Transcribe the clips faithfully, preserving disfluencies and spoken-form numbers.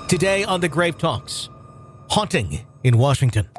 Today on The Grave Talks, haunting in Washington.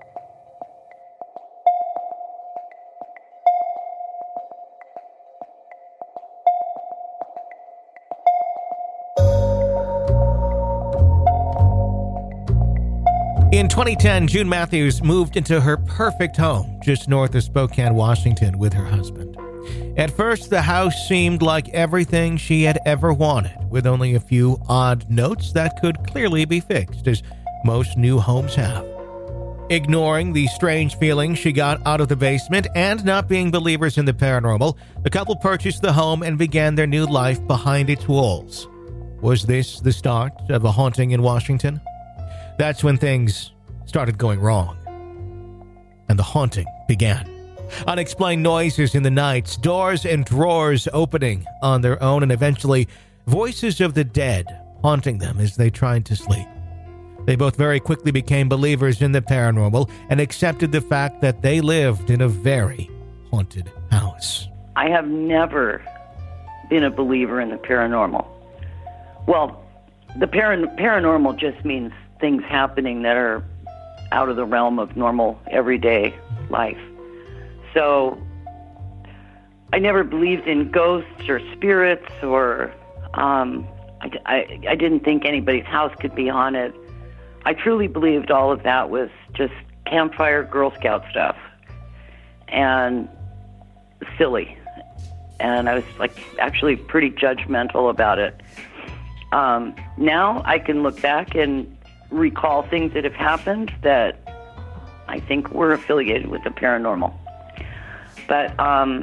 In twenty ten, June Matthews moved into her perfect home just north of Spokane, Washington, with her husband. At first, the house seemed like everything she had ever wanted, with only a few odd notes that could clearly be fixed, as most new homes have. Ignoring the strange feeling she got out of the basement and not being believers in the paranormal, the couple purchased the home and began their new life behind its walls. Was this the start of a haunting in Washington? That's when things started going wrong, and the haunting began. Unexplained noises in the nights, doors and drawers opening on their own, and eventually voices of the dead haunting them as they tried to sleep. They both very quickly became believers in the paranormal and accepted the fact that they lived in a very haunted house. I have never been a believer in the paranormal. Well, the para- paranormal just means things happening that are out of the realm of normal, everyday life. So I never believed in ghosts or spirits, or um, I, I, I didn't think anybody's house could be haunted. I truly believed all of that was just campfire Girl Scout stuff and silly. And I was like actually pretty judgmental about it. Um, now I can look back and recall things that have happened that I think were affiliated with the paranormal. But um,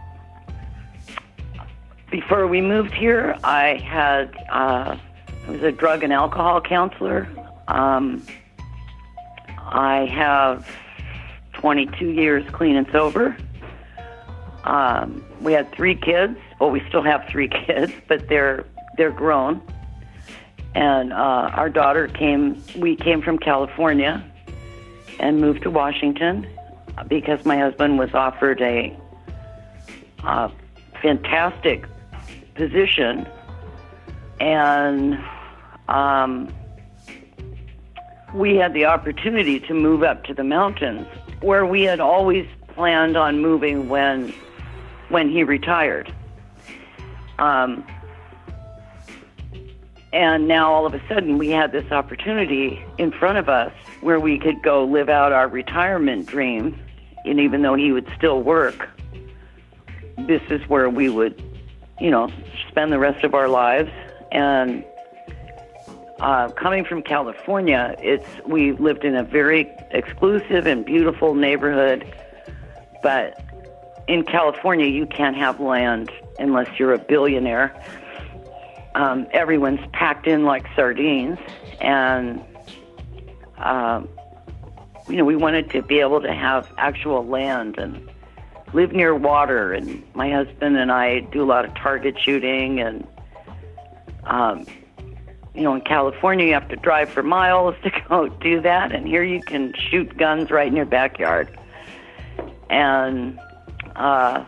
before we moved here, I had uh, I was a drug and alcohol counselor. Um, I have twenty-two years clean and sober. Um, we had three kids. Well, we still have three kids, but they're they're grown. And uh, our daughter came, we came from California and moved to Washington because my husband was offered a uh, fantastic position. And um, we had the opportunity to move up to the mountains, where we had always planned on moving when, when he retired. Um, And now all of a sudden we had this opportunity in front of us where we could go live out our retirement dream. And even though he would still work, this is where we would, you know, spend the rest of our lives. And uh, coming from California, it's we lived in a very exclusive and beautiful neighborhood. But in California, you can't have land unless you're a billionaire. Um, everyone's packed in like sardines, and uh, you know, we wanted to be able to have actual land and live near water. And my husband and I do a lot of target shooting, and um, you know, in California you have to drive for miles to go do that, and here you can shoot guns right in your backyard. And uh,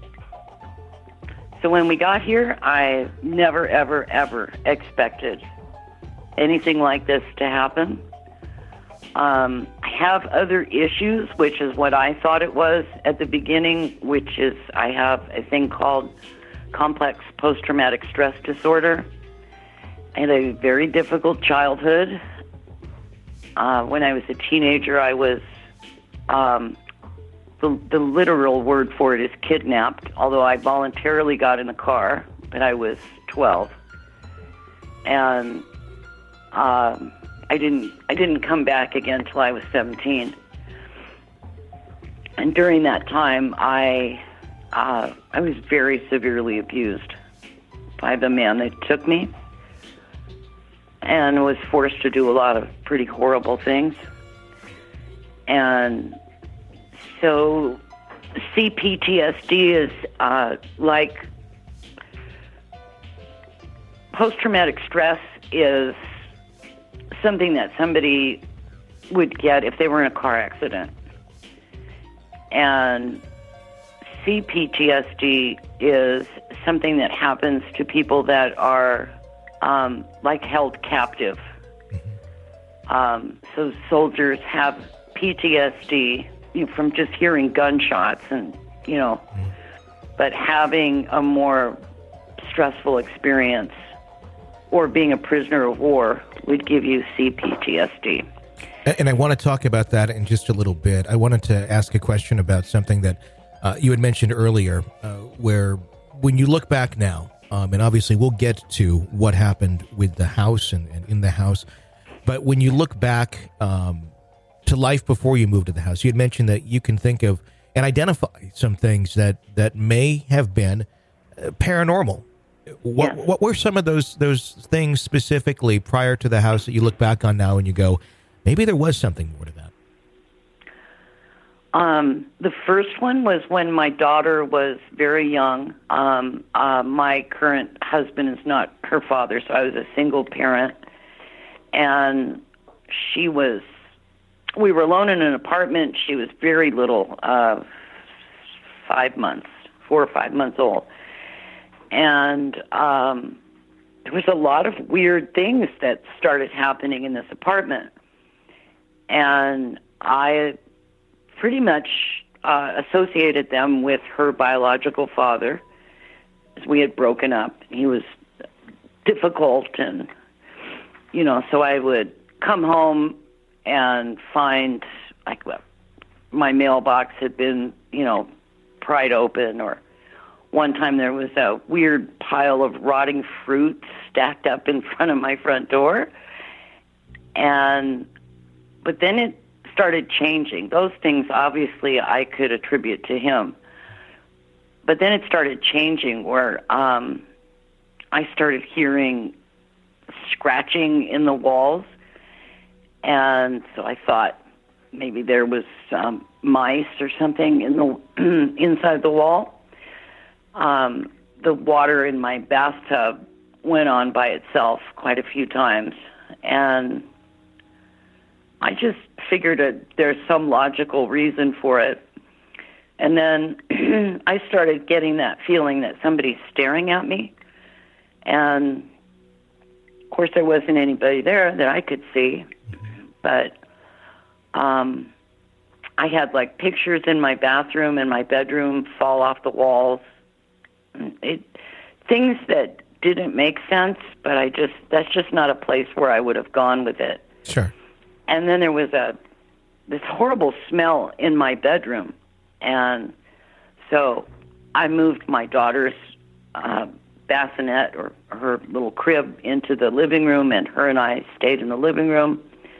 So when we got here, I never, ever, ever expected anything like this to happen. Um, I have other issues, which is what I thought it was at the beginning, which is I have a thing called complex post-traumatic stress disorder. I had a very difficult childhood. Uh, when I was a teenager, I was... Um, The, the literal word for it is kidnapped, although I voluntarily got in a car, but I was twelve. And um, I didn't I didn't come back again till I was seventeen. And during that time, I uh, I was very severely abused by the man that took me, and was forced to do a lot of pretty horrible things. And so C P T S D is uh, like post-traumatic stress is something that somebody would get if they were in a car accident. And C P T S D is something that happens to people that are um, like held captive Um, so soldiers have P T S D, you know, from just hearing gunshots and, you know, mm. but having a more stressful experience or being a prisoner of war would give you C P T S D. And I want to talk about that in just a little bit. I wanted to ask a question about something that uh, you had mentioned earlier, uh, where when you look back now, um, and obviously we'll get to what happened with the house and, and in the house, but when you look back um, to life before you moved to the house, you had mentioned that you can think of and identify some things that, that may have been uh, paranormal. What yes. what were some of those those things specifically prior to the house that you look back on now and you go, maybe there was something more to that? Um, the first one was when my daughter was very young. Um, uh, my current husband is not her father, so I was a single parent. And she was, we were alone in an apartment. She was very little, uh, five months, four or five months old. And um, there was a lot of weird things that started happening in this apartment. And I pretty much uh, associated them with her biological father, as we had broken up. He was difficult, and, you know, so I would come home and find, like, well, my mailbox had been, you know, pried open, or one time there was a weird pile of rotting fruit stacked up in front of my front door. And, but then it started changing. Those things, obviously, I could attribute to him. But then it started changing where um, I started hearing scratching in the walls. And so I thought maybe there was um, mice or something in the inside the wall. Um, the water in my bathtub went on by itself quite a few times. And I just figured a, there's some logical reason for it. And then I started getting that feeling that somebody's staring at me. And, of course, there wasn't anybody there that I could see. But um, I had, like, pictures in my bathroom and my bedroom fall off the walls. It, things that didn't make sense, but I just, that's just not a place where I would have gone with it. Sure. And then there was a this horrible smell in my bedroom. And so I moved my daughter's uh, bassinet, or her little crib, into the living room, and her and I stayed in the living room.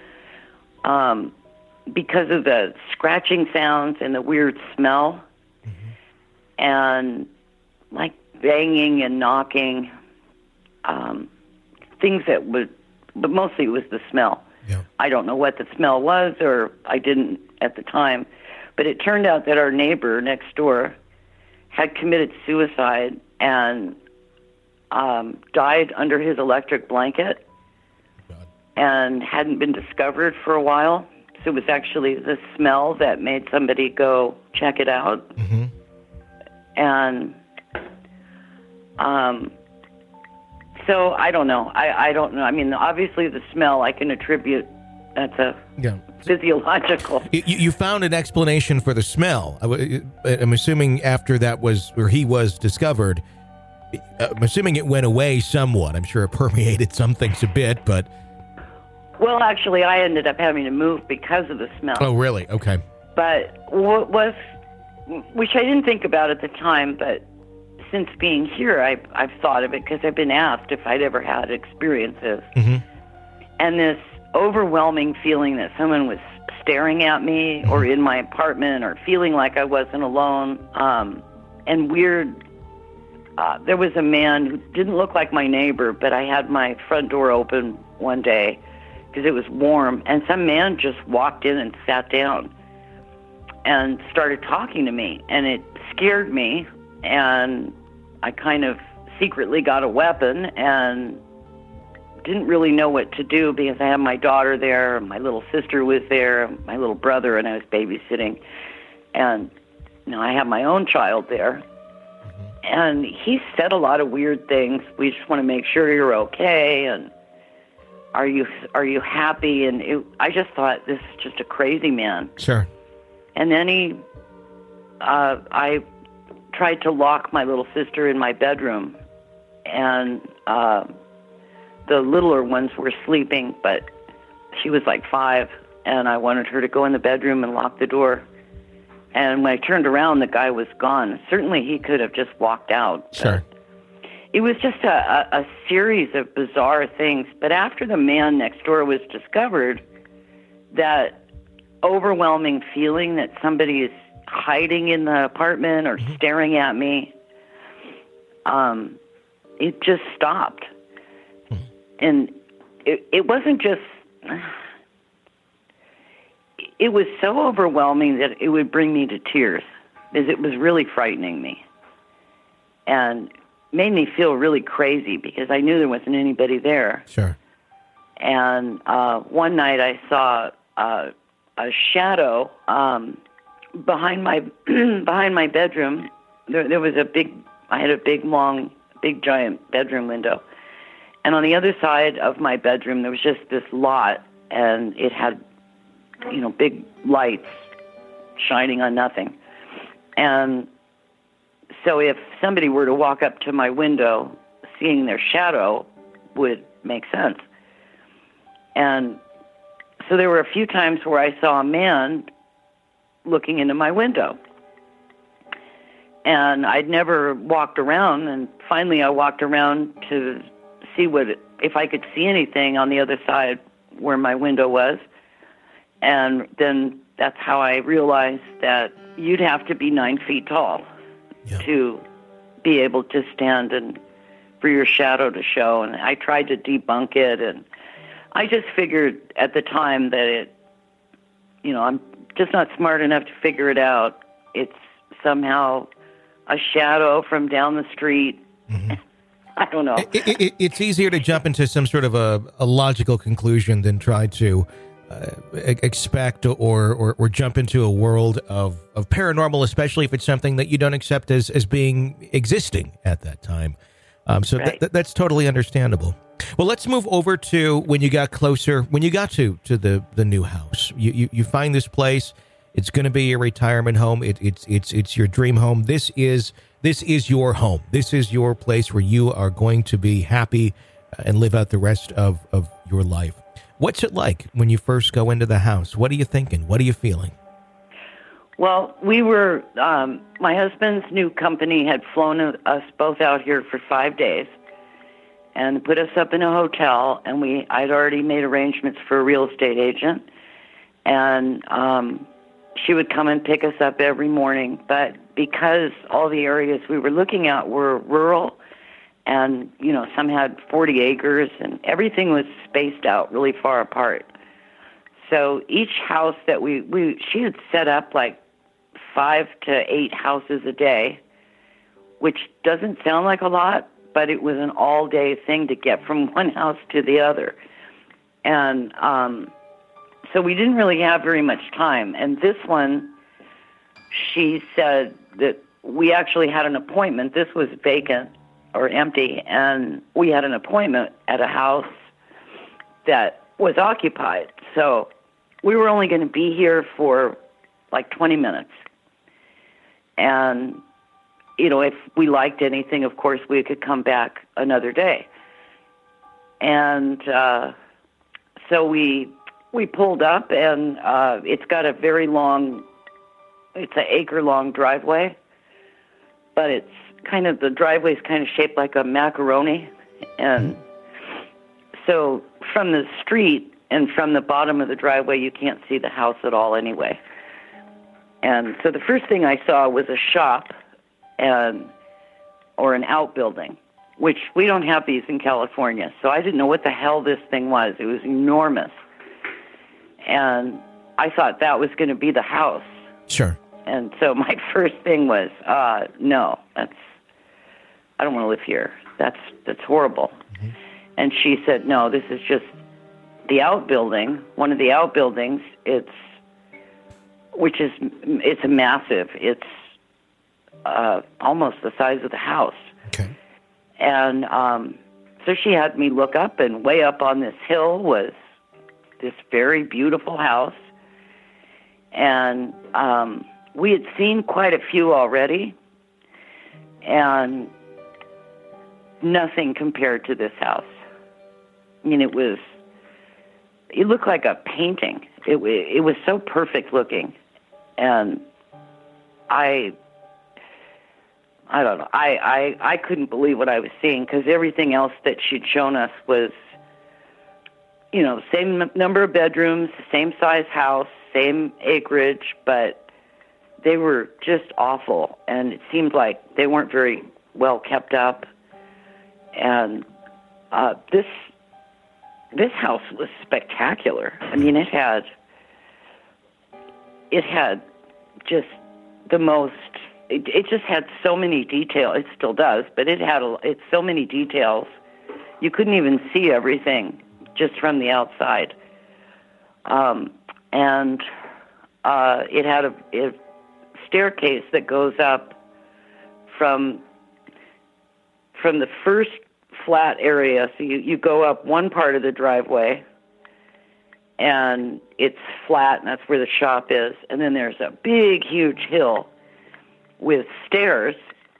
Um, because of the scratching sounds and the weird smell, mm-hmm. and like banging and knocking, um, things that would, but mostly it was the smell. Yeah. I don't know what the smell was, or I didn't at the time, but it turned out that our neighbor next door had committed suicide and um, died under his electric blanket. God. And hadn't been discovered for a while. So it was actually the smell that made somebody go check it out. Mm-hmm. And um, so I don't know. I, I don't know. I mean, obviously the smell I can attribute. That's a yeah. physiological. You, you found an explanation for the smell. I, I'm assuming after that was, or he was discovered, I'm assuming it went away somewhat. I'm sure it permeated some things a bit, but... Well, actually, I ended up having to move because of the smell. Oh, really? Okay. But what was, which I didn't think about at the time, but since being here, I, I've thought of it because I've been asked if I'd ever had experiences. Mm-hmm. And this overwhelming feeling that someone was staring at me, mm-hmm. or in my apartment, or feeling like I wasn't alone, um, and weird. Uh, there was a man who didn't look like my neighbor, but I had my front door open one day because it was warm, and some man just walked in and sat down and started talking to me, and it scared me, and I kind of secretly got a weapon and didn't really know what to do because I had my daughter there, my little sister was there, my little brother, and I was babysitting, and you know, I have my own child there. And he said a lot of weird things. We just want to make sure you're okay. And are you are you happy? And it, I just thought, this is just a crazy man. Sure. And then he, uh, I tried to lock my little sister in my bedroom, and uh, the littler ones were sleeping, but she was like five, and I wanted her to go in the bedroom and lock the door. And when I turned around, the guy was gone. Certainly he could have just walked out. Sure. It was just a, a, a series of bizarre things. But after the man next door was discovered, that overwhelming feeling that somebody is hiding in the apartment or mm-hmm. staring at me, um, it just stopped. Mm-hmm. And it, it wasn't just... It was so overwhelming that it would bring me to tears, because it was really frightening me. And made me feel really crazy because I knew there wasn't anybody there. Sure. And uh, one night I saw uh, a shadow um, behind my behind my bedroom. There, there was a big. I had a big, long, big, giant bedroom window, and on the other side of my bedroom there was just this lot, and it had, you know, big lights shining on nothing. And so if somebody were to walk up to my window, seeing their shadow would make sense. And so there were a few times where I saw a man looking into my window. And I'd never walked around, and finally I walked around to see what, if I could see anything on the other side where my window was. And then that's how I realized that you'd have to be nine feet tall yeah. to be able to stand and for your shadow to show. And I tried to debunk it, and I just figured at the time that it, you know, I'm just not smart enough to figure it out. It's somehow a shadow from down the street. Mm-hmm. I don't know. It, it, it's easier to jump into some sort of a, a logical conclusion than try to uh, expect or, or or jump into a world of, of paranormal, especially if it's something that you don't accept as, as being existing at that time. Um, so right. th- th- that's totally understandable. Well, let's move over to when you got closer, when you got to, to the, the new house. You, you you find this place. It's going to be your retirement home. It, it's it's it's your dream home. This is this is your home. This is your place where you are going to be happy and live out the rest of, of your life. What's it like when you first go into the house? What are you thinking? What are you feeling? Well, we were, um, my husband's new company had flown us both out here for five days and put us up in a hotel, and we, I'd already made arrangements for a real estate agent, and um, she would come and pick us up every morning. But because all the areas we were looking at were rural, and, you know, some had forty acres, and everything was spaced out really far apart. So each house that we, we she had set up like five to eight houses a day, which doesn't sound like a lot, but it was an all-day thing to get from one house to the other. And um, so we didn't really have very much time. And this one, she said that we actually had an appointment. This was vacant or empty, and we had an appointment at a house that was occupied. So we were only going to be here for like twenty minutes. And, you know, if we liked anything, of course, we could come back another day. And uh, so we we pulled up, and uh, it's got a very long, it's an acre-long driveway, but it's kind of, the driveway's kind of shaped like a macaroni. And so from the street and from the bottom of the driveway, you can't see the house at all anyway. And so the first thing I saw was a shop and or an outbuilding, which we don't have these in California. So I didn't know what the hell this thing was. It was enormous. And I thought that was going to be the house. Sure. And so my first thing was, uh, no, that's, I don't want to live here. That's, that's horrible. Mm-hmm. And she said, no, this is just the outbuilding, one of the outbuildings. It's, which is, it's a massive, it's uh, almost the size of the house. Okay. And um, So she had me look up, and way up on this hill was this very beautiful house. And um, we had seen quite a few already, and nothing compared to this house. I mean, it was, it looked like a painting. It, it was so perfect looking. And I, I don't know, I, I, I couldn't believe what I was seeing, because everything else that she'd shown us was, you know, same n- number of bedrooms, same size house, same acreage, but they were just awful. And it seemed like they weren't very well kept up. And uh, this this house was spectacular. I mean, it had it had just the most. It, it just had so many details. It still does, but it had a, it's so many details. You couldn't even see everything just from the outside. Um, and uh, it had a, a staircase that goes up from from the first flat area. So you, you go up one part of the driveway, and it's flat, and that's where the shop is. And then there's a big, huge hill with stairs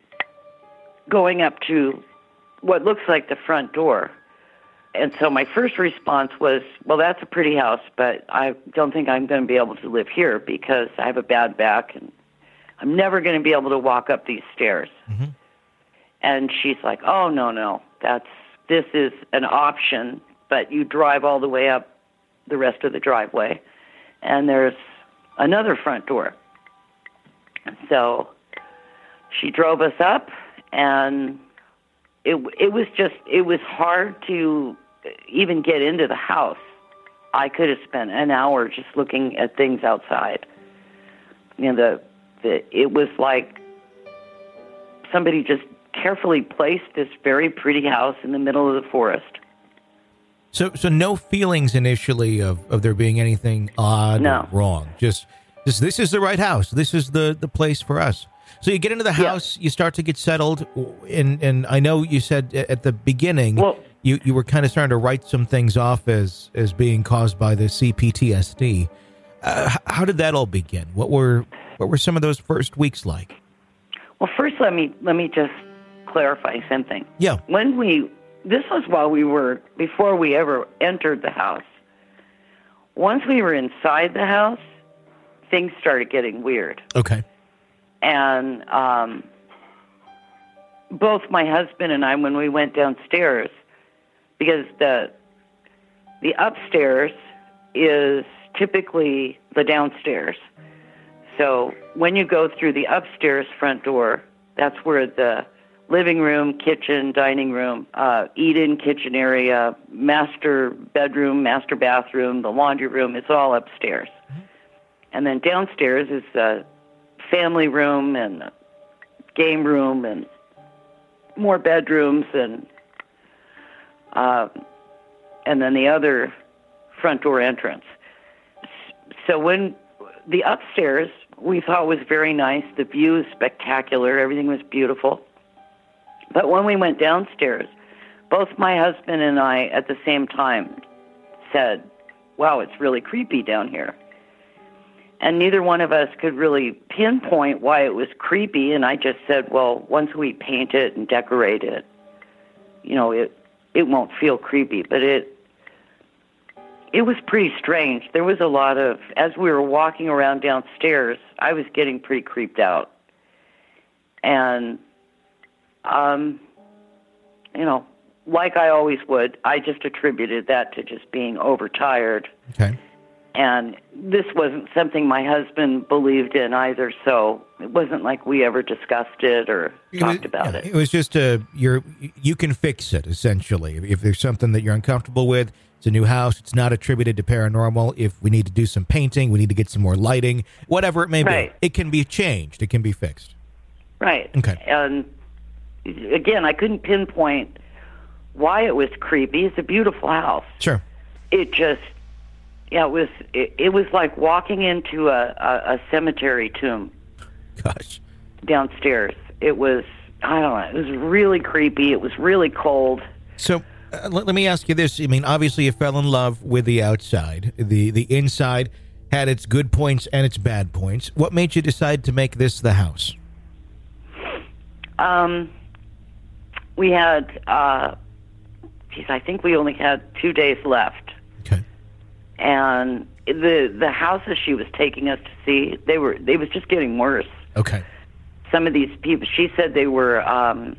going up to what looks like the front door. And so my first response was, well, that's a pretty house, but I don't think I'm going to be able to live here because I have a bad back, and I'm never going to be able to walk up these stairs. Mm-hmm. And she's like, oh, no, no, that's this is an option, but you drive all the way up the rest of the driveway, and there's another front door. So she drove us up, and it it was just, it was hard to even get into the house. I could have spent an hour just looking at things outside. You know, the, the it was like somebody just carefully placed this very pretty house in the middle of the forest. So so no feelings initially of, of there being anything odd no. or wrong. Just, just this is the right house. This is the, the place for us. So you get into the house, yeah. You start to get settled, and and I know you said at the beginning well, you, you were kind of starting to write some things off as, as being caused by the C P T S D. Uh, how did that all begin? What were what were some of those first weeks like? Well, first let me let me just clarify something. Yeah. When we this was while we were before we ever entered the house. Once we were inside the house, things started getting weird. Okay. And um, both my husband and I, when we went downstairs, because the the upstairs is typically the downstairs. So when you go through the upstairs front door, that's where the living room, kitchen, dining room, uh, eat-in kitchen area, master bedroom, master bathroom, the laundry room, it's all upstairs. Mm-hmm. And then downstairs is the family room and game room and more bedrooms, and uh, and then the other front door entrance. So when the upstairs we thought was very nice, the view is spectacular, everything was beautiful. But when we went downstairs, both my husband and I at the same time said, wow, it's really creepy down here. And neither one of us could really pinpoint why it was creepy, and I just said, well, once we paint it and decorate it, you know, it it won't feel creepy. But it it was pretty strange. There was a lot of, as we were walking around downstairs, I was getting pretty creeped out. And, um, you know, like I always would, I just attributed that to just being overtired. Okay. And this wasn't something my husband believed in either, so it wasn't like we ever discussed it or it talked was, about yeah, it. It was just a, you're, you can fix it, essentially. If there's something that you're uncomfortable with, it's a new house, it's not attributed to paranormal. If we need to do some painting, we need to get some more lighting, whatever it may right. be, it can be changed, it can be fixed. Right. Okay. And again, I couldn't pinpoint why it was creepy. It's a beautiful house. Sure. It just... Yeah, it was it, it was like walking into a, a, a cemetery tomb. Gosh. Downstairs. It was, I don't know, it was really creepy. It was really cold. So Uh, let, let me ask you this. I mean, obviously you fell in love with the outside. The, the inside had its good points and its bad points. What made you decide to make this the house? Um, we had, uh, geez, I think we only had two days left. Okay. And the the houses she was taking us to see, they were, they was just getting worse. Okay. Some of these people, she said they were, um,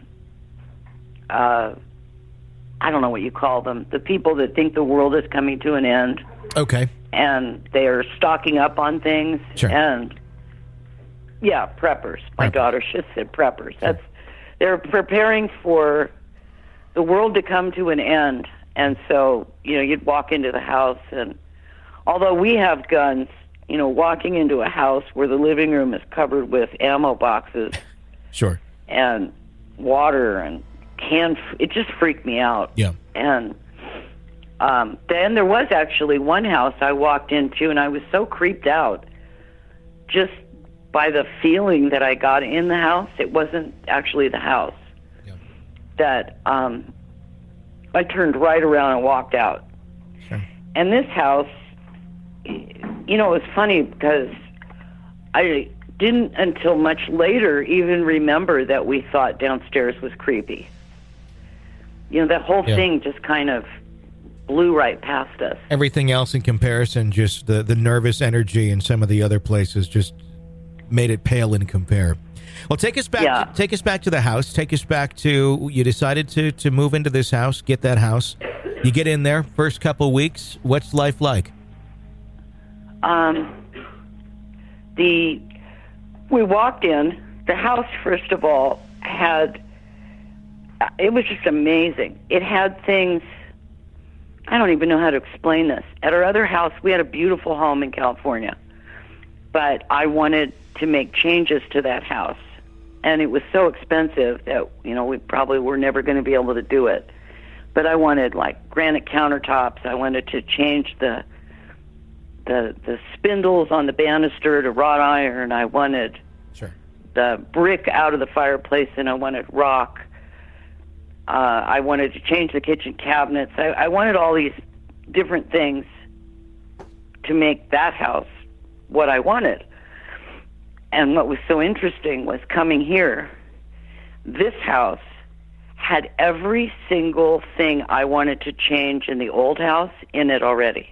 uh, I don't know what you call them, the people that think the world is coming to an end. Okay. And they are stocking up on things. Sure. And, yeah, preppers. My Preppers. daughter just said preppers. That's They're preparing for the world to come to an end. And so, you know, you'd walk into the house, and although we have guns, you know, walking into a house where the living room is covered with ammo boxes. Sure. And water and can, it just freaked me out. Yeah. And um, then there was actually one house I walked into, and I was so creeped out just by the feeling that I got in the house. It wasn't actually the house. Yeah. That um, I turned right around and walked out. Sure. And this house, you know, it was funny because I didn't until much later even remember that we thought downstairs was creepy. You know, that whole Yeah. thing just kind of blew right past us. Everything else in comparison, just the, the nervous energy in some of the other places just made it pale in compare. Well, take us back. Yeah. Take us back to the house. Take us back to, you decided to, to move into this house, get that house. You get in there, first couple weeks. What's life like? Um, the we walked in. The house, first of all, had, it was just amazing. It had things, I don't even know how to explain this. At our other house, we had a beautiful home in California, but I wanted to make changes to that house, and it was so expensive that, you know, we probably were never going to be able to do it. But I wanted, like, granite countertops. I wanted to change the the the spindles on the banister to wrought iron. I wanted Sure. the brick out of the fireplace, and I wanted rock. Uh, I wanted to change the kitchen cabinets. I, I wanted all these different things to make that house what I wanted. And what was so interesting was coming here, this house had every single thing I wanted to change in the old house in it already.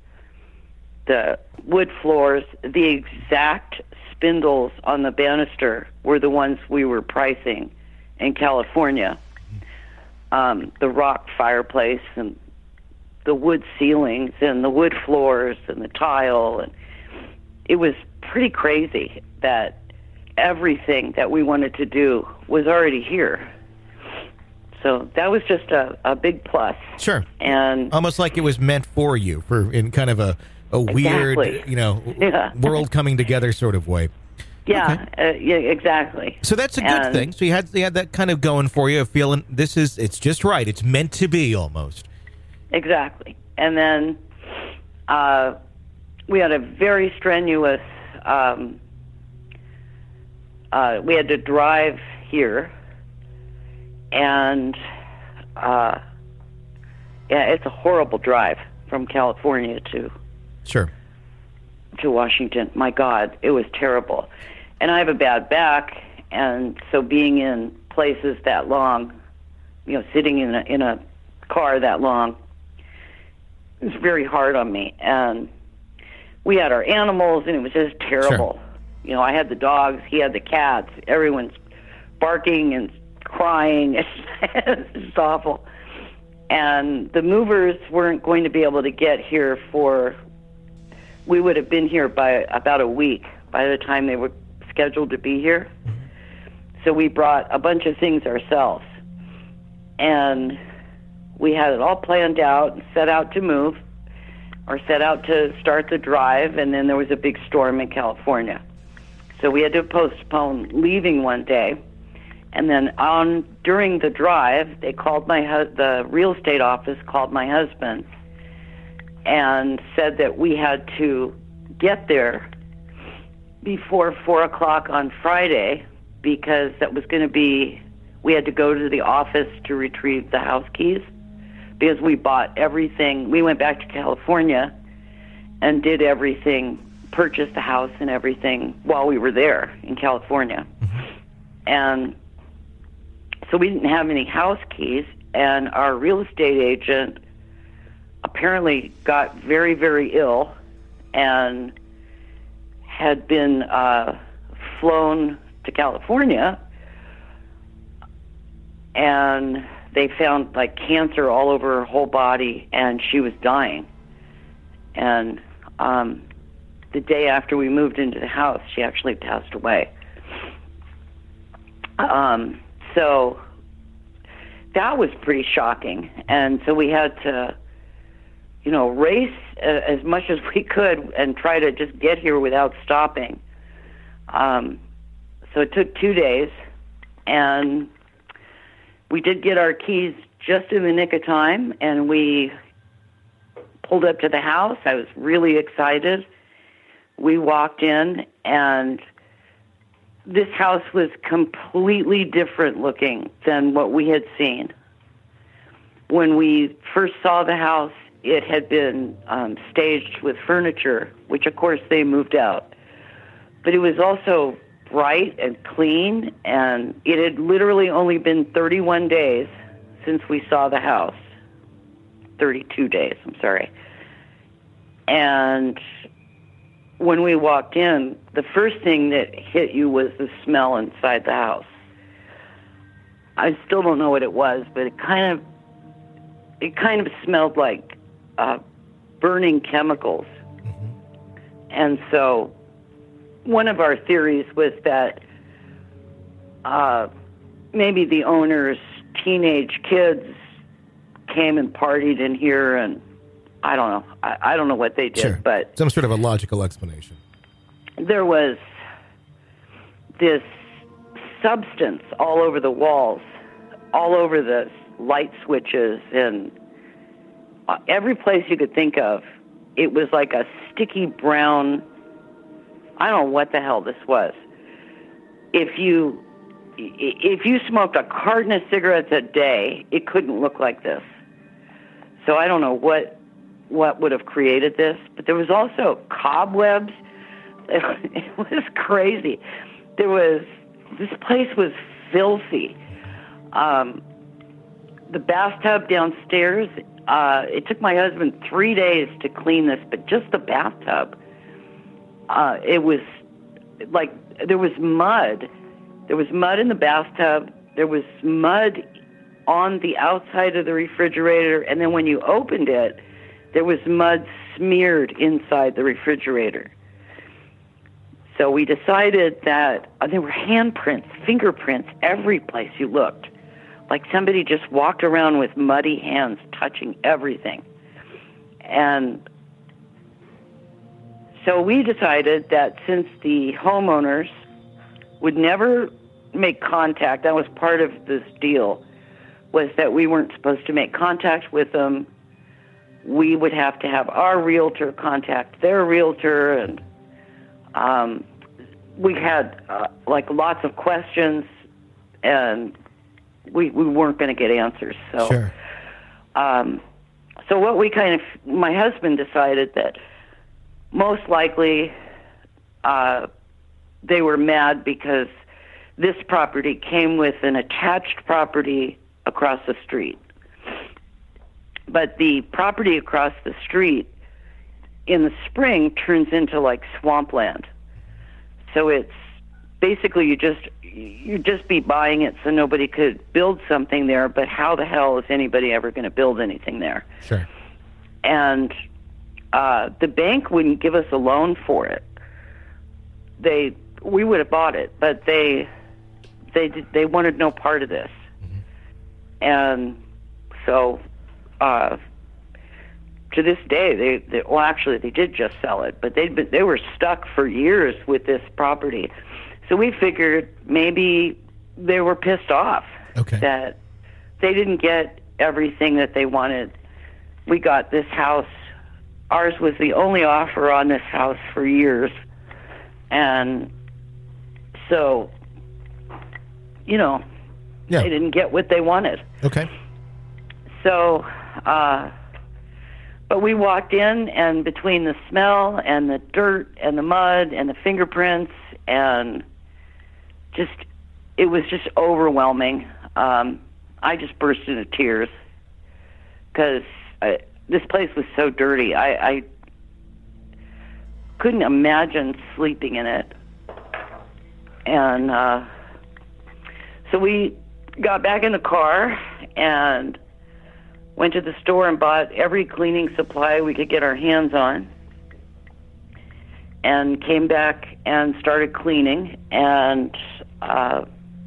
The wood floors, the exact spindles on the banister were the ones we were pricing in California. Um, the rock fireplace and the wood ceilings and the wood floors and the tile. And it was pretty crazy that everything that we wanted to do was already here. So that was just a, a big plus. Sure. And almost like it was meant for you, for in kind of a, a weird, Exactly. you know, Yeah. world coming together sort of way. yeah, uh, yeah, exactly. So that's a good And- thing. So you had you had that kind of going for you, feeling this is it's just right. It's meant to be almost. Exactly. And then uh, we had a very strenuous, um, uh, we had to drive here, and uh, yeah, it's a horrible drive from California to Sure. to Washington. My God, it was terrible. And I have a bad back, and so being in places that long, you know, sitting in a, in a car that long, it was very hard on me. And we had our animals, and it was just terrible. Sure. You know, I had the dogs, he had the cats, everyone's barking and crying. It's just awful. And the movers weren't going to be able to get here for, we would have been here by about a week by the time they were scheduled to be here. So we brought a bunch of things ourselves. And we had it all planned out and set out to move, or set out to start the drive, and then there was a big storm in California. So we had to postpone leaving one day. And then on during the drive, they called my hu- the real estate office called my husband and said that we had to get there before four o'clock on Friday, because that was going to be, we had to go to the office to retrieve the house keys because we bought everything. We went back to California and did everything, purchased the house and everything while we were there in California. Mm-hmm. And so we didn't have any house keys, and our real estate agent apparently got very, very ill and had been uh, flown to California, and they found like cancer all over her whole body, and she was dying. And um, the day after we moved into the house, she actually passed away. Um, so that was pretty shocking. And so we had to, you know, race uh, as much as we could and try to just get here without stopping. Um, so it took two days, and we did get our keys just in the nick of time, and we pulled up to the house. I was really excited. We walked in, and this house was completely different looking than what we had seen. When we first saw the house, it had been um, staged with furniture, which of course they moved out. But it was also bright and clean, and it had literally only been thirty-one days since we saw the house. thirty-two days, I'm sorry. And when we walked in, the first thing that hit you was the smell inside the house. I still don't know what it was, but it kind of it kind of smelled like uh, burning chemicals. Mm-hmm. And so one of our theories was that uh, maybe the owner's teenage kids came and partied in here, and I don't know. I, I don't know what they did, sure. But some sort of a logical explanation. There was this substance all over the walls, all over the light switches, and uh, every place you could think of. It was like a sticky brown, I don't know what the hell this was. If you if you smoked a carton of cigarettes a day, it couldn't look like this. So I don't know what what would have created this, but there was also cobwebs. It was crazy. There was, this place was filthy. Um, the bathtub downstairs, uh, it took my husband three days to clean this, but just the bathtub. Uh, it was like, there was mud. There was mud in the bathtub. There was mud on the outside of the refrigerator. And then when you opened it, there was mud smeared inside the refrigerator. So we decided that uh, there were handprints, fingerprints, every place you looked. Like somebody just walked around with muddy hands touching everything. And so we decided that since the homeowners would never make contact, that was part of this deal, was that we weren't supposed to make contact with them. We would have to have our realtor contact their realtor, and um, we had uh, like lots of questions, and we we weren't going to get answers. So, sure. um, so what we kind of, my husband decided that most likely uh, they were mad because this property came with an attached property across the street. But the property across the street in the spring turns into like swampland. So it's basically you just you just be buying it so nobody could build something there, but how the hell is anybody ever going to build anything there? Sure. And uh, the bank wouldn't give us a loan for it. They we would have bought it, but they they they wanted no part of this. Mm-hmm. And so uh, to this day, they, they well, actually, they did just sell it, but they'd been, they were stuck for years with this property. So we figured maybe they were pissed off okay. that they didn't get everything that they wanted. We got this house. Ours was the only offer on this house for years. And so, you know, yeah. they didn't get what they wanted. Okay. So Uh, but we walked in, and between the smell and the dirt and the mud and the fingerprints and just, it was just overwhelming. Um, I just burst into tears because this place was so dirty. I, I couldn't imagine sleeping in it. And uh, so we got back in the car and went to the store and bought every cleaning supply we could get our hands on, and came back and started cleaning. And uh,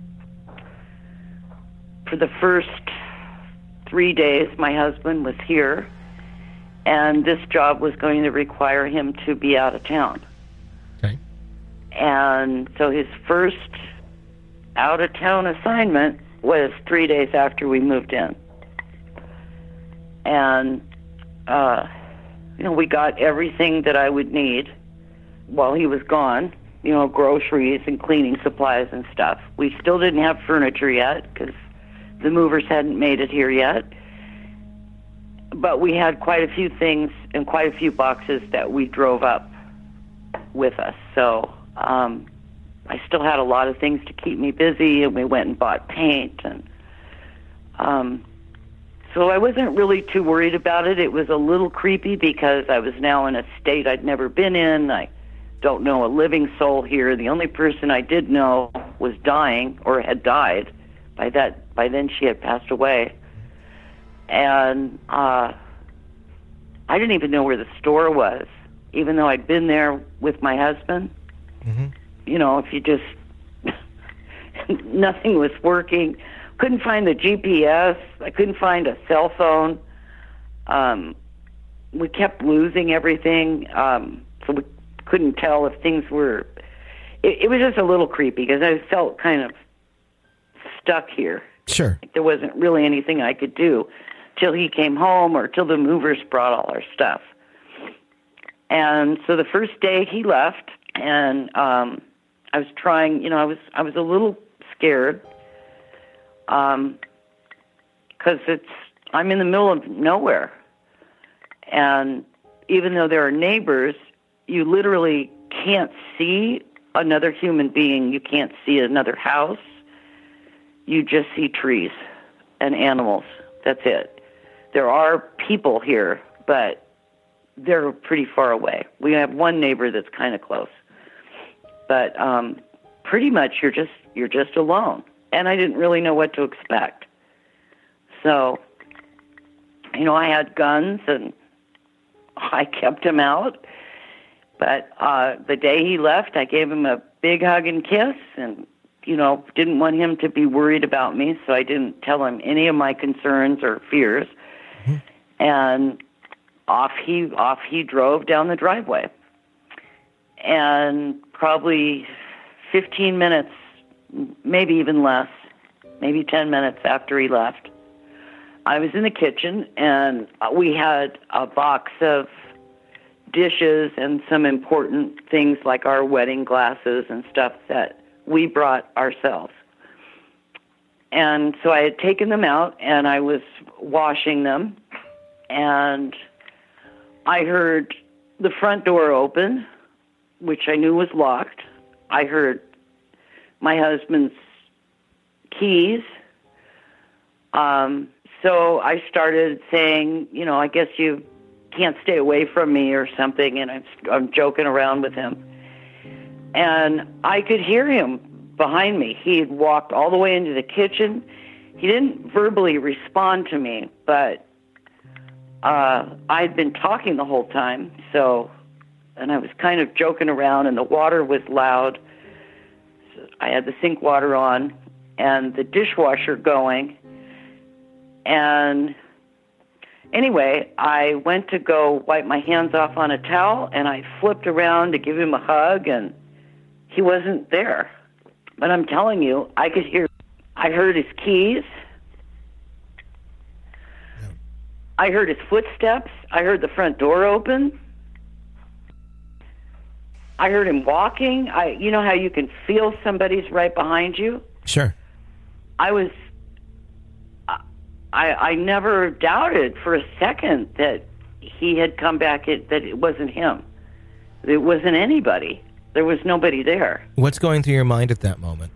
for the first three days, my husband was here, and this job was going to require him to be out of town. Okay. And so his first out-of-town assignment was three days after we moved in. And, uh, you know, we got everything that I would need while he was gone, you know, groceries and cleaning supplies and stuff. We still didn't have furniture yet because the movers hadn't made it here yet. But we had quite a few things and quite a few boxes that we drove up with us. So um, I still had a lot of things to keep me busy, and we went and bought paint. And um, so I wasn't really too worried about it. It was a little creepy because I was now in a state I'd never been in. I don't know a living soul here. The only person I did know was dying or had died. By that, by then she had passed away. And uh, I didn't even know where the store was, even though I'd been there with my husband. Mm-hmm. You know, if you just, nothing was working. Couldn't find the G P S. I couldn't find a cell phone. Um, we kept losing everything, um, so we couldn't tell if things were, it, it was just a little creepy because I felt kind of stuck here. Sure. There wasn't really anything I could do till he came home or till the movers brought all our stuff. And so the first day he left, and um, I was trying, you know, I was I was a little scared um, because it's I'm in the middle of nowhere, and even though there are neighbors, you literally can't see another human being. You can't see another house. You just see trees and animals. That's it. There are people here, but they're pretty far away. We have one neighbor that's kind of close, but um, pretty much you're just you're just alone. And I didn't really know what to expect. So, you know, I had guns and I kept him out. But uh, the day he left, I gave him a big hug and kiss, and you know, didn't want him to be worried about me, so I didn't tell him any of my concerns or fears. Mm-hmm. And off he off he drove down the driveway. And probably fifteen minutes, maybe even less, maybe ten minutes after he left, I was in the kitchen, and we had a box of dishes and some important things like our wedding glasses and stuff that we brought ourselves. And so I had taken them out, and I was washing them, and I heard the front door open, which I knew was locked. I heard my husband's keys. Um, so I started saying, you know, I guess you can't stay away from me or something, and I'm, I'm joking around with him. And I could hear him behind me. He had walked all the way into the kitchen. He didn't verbally respond to me, but uh, I'd been talking the whole time, so, and I was kind of joking around, and the water was loud. So I had the sink water on and the dishwasher going. And anyway, I went to go wipe my hands off on a towel, and I flipped around to give him a hug, and he wasn't there. But I'm telling you, I could hear, I heard his keys. Yeah. I heard his footsteps. I heard the front door open. I heard him walking. I, you know how you can feel somebody's right behind you? Sure. I was, I, I never doubted for a second that he had come back, it, that it wasn't him. It wasn't anybody. There was nobody there. What's going through your mind at that moment?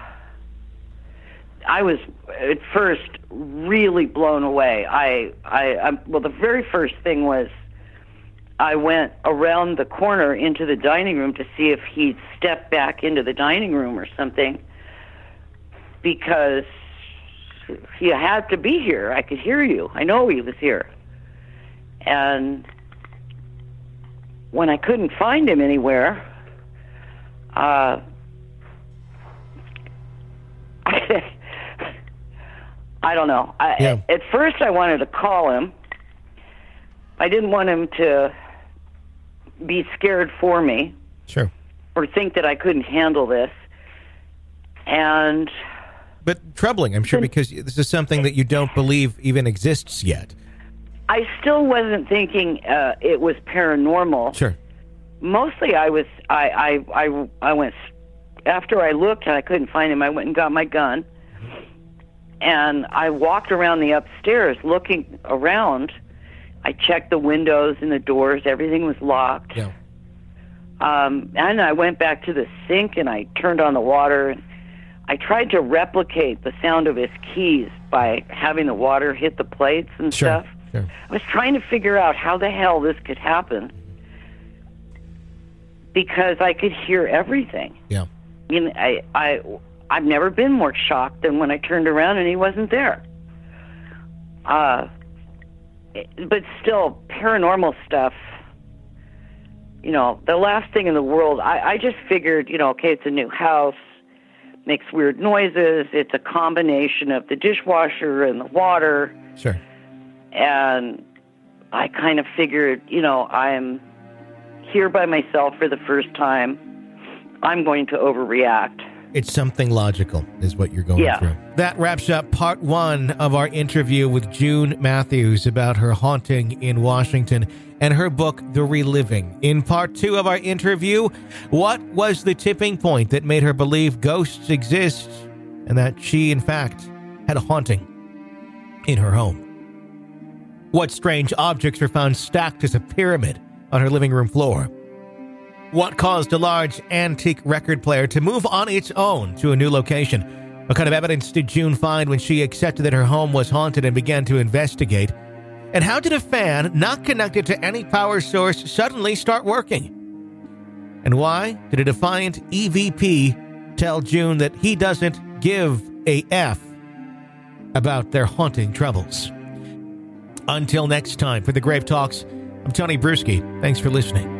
I was, at first, really blown away. I, I, I, well, the very first thing was I went around the corner into the dining room to see if he'd stepped back into the dining room or something, because he had to be here. I could hear you. I know he was here. And when I couldn't find him anywhere, uh, I don't know. I, yeah. At first, I wanted to call him. I didn't want him to be scared for me. Sure. Or think that I couldn't handle this. And... But troubling, I'm sure, because this is something that you don't believe even exists yet. I still wasn't thinking uh, it was paranormal. Sure. Mostly I was, I, I, I, I went, after I looked and I couldn't find him, I went and got my gun. And I walked around the upstairs looking around. I checked the windows and the doors. Everything was locked. Yeah. Um, and I went back to the sink and I turned on the water. And I tried to replicate the sound of his keys by having the water hit the plates and Sure. stuff. Sure. I was trying to figure out how the hell this could happen, because I could hear everything. Yeah. I mean, I, I, I've never been more shocked than when I turned around and he wasn't there. Uh, but still, paranormal stuff, you know, the last thing in the world, I, I just figured, you know, okay, it's a new house, makes weird noises, it's a combination of the dishwasher and the water. Sure. And I kind of figured, you know, I'm here by myself for the first time. I'm going to overreact. It's something logical is what you're going Yeah. through. That wraps up part one of our interview with June Matthews about her haunting in Washington and her book, The Reliving. In part two of our interview, what was the tipping point that made her believe ghosts exist and that she, in fact, had a haunting in her home? What strange objects were found stacked as a pyramid on her living room floor? What caused a large antique record player to move on its own to a new location? What kind of evidence did June find when she accepted that her home was haunted and began to investigate? And how did a fan not connected to any power source suddenly start working? And why did a defiant E V P tell June that he doesn't give a F about their haunting troubles? Until next time, for the Grave Talks, I'm Tony Bruschi. Thanks for listening.